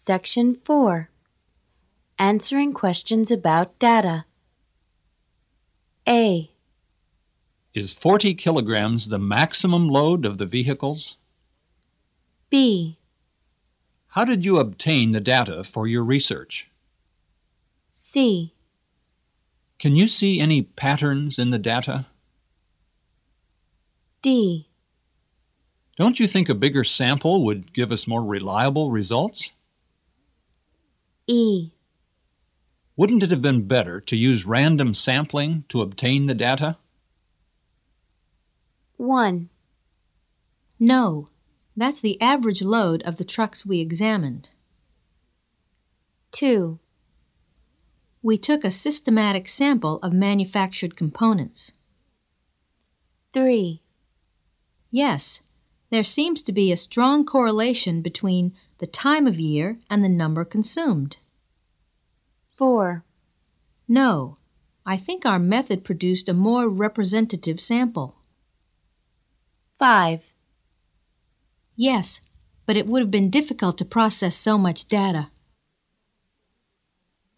Section 4. Answering questions about data. A. Is 40 kilograms the maximum load of the vehicles? B. How did you obtain the data for your research? C. Can you see any patterns in the data? D. Don't you think a bigger sample would give us more reliable results? E. Wouldn't it have been better to use random sampling to obtain the data? 1. No, that's the average load of the trucks we examined. 2. We took a systematic sample of manufactured components. 3. Yes, there seems to be a strong correlation between the time of year and the number consumed. 4. No, I think our method produced a more representative sample. 5. Yes, but it would have been difficult to process so much data.